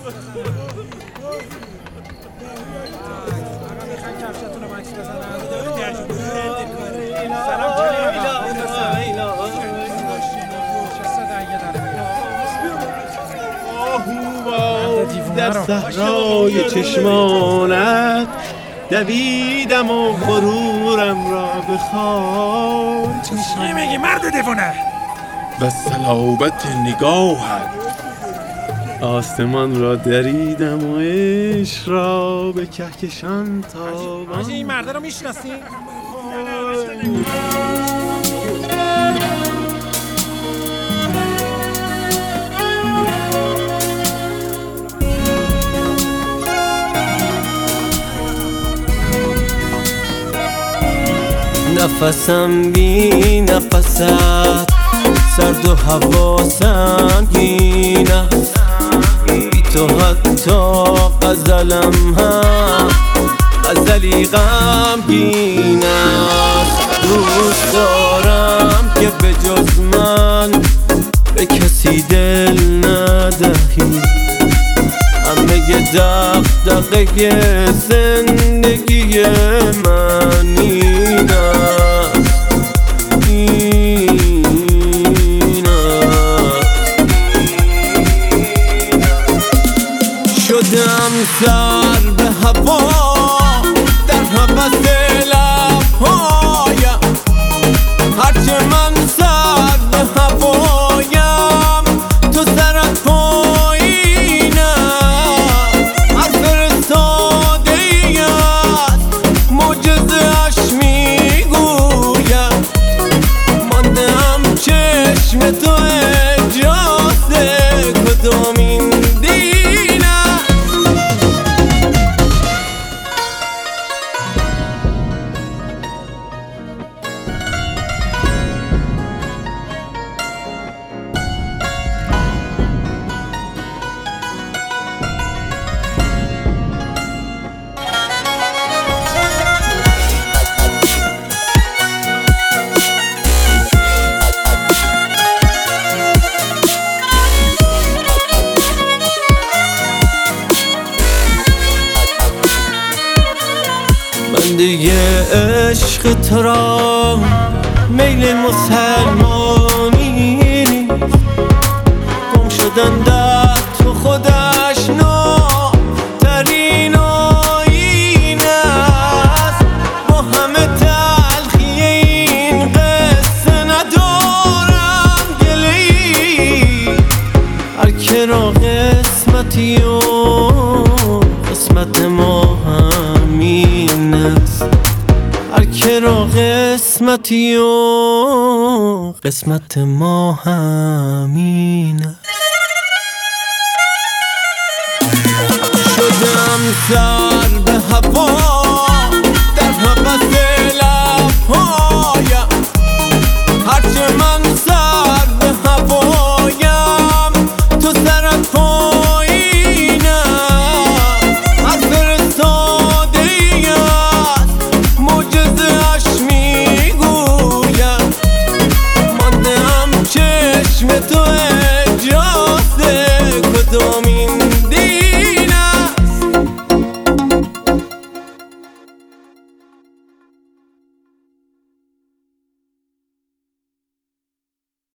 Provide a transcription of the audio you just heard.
در صحرای چشمانت دویدم و غرورم را بخواد. چی میگی مرد دیوانه؟ و صلابت نگاهت آسمان را دریدم و عشق را به کهکشان تابان. حاجی این مرده رو میشناسی؟ نفسم بی نفست، سرد و هوا سنگین است، بی تو حتی غزلم هم غزلی غمگین است. دوست دارم که به جز من به کسی دل ندهی، همه دغدغه زندگی من این است، این است. شدم سر به هوا در هوس لبهایم، هرچه من سر به هوایم تو سرت پایین است. هر فرستاده ای است معجزه اش میگویم، ماندم چشم تو اجازه کدامین دین است. من دیگه عشق تو را میل مسلمانی نیست، گم شدن در تو خودش ناترین آیین است. با همه تلخی این قصه ندارم گله‌ای، هر که را قسمتی و قسمت ما همین است. هر که را قسمتی و قسمت ما همین است. شدم سر به هوا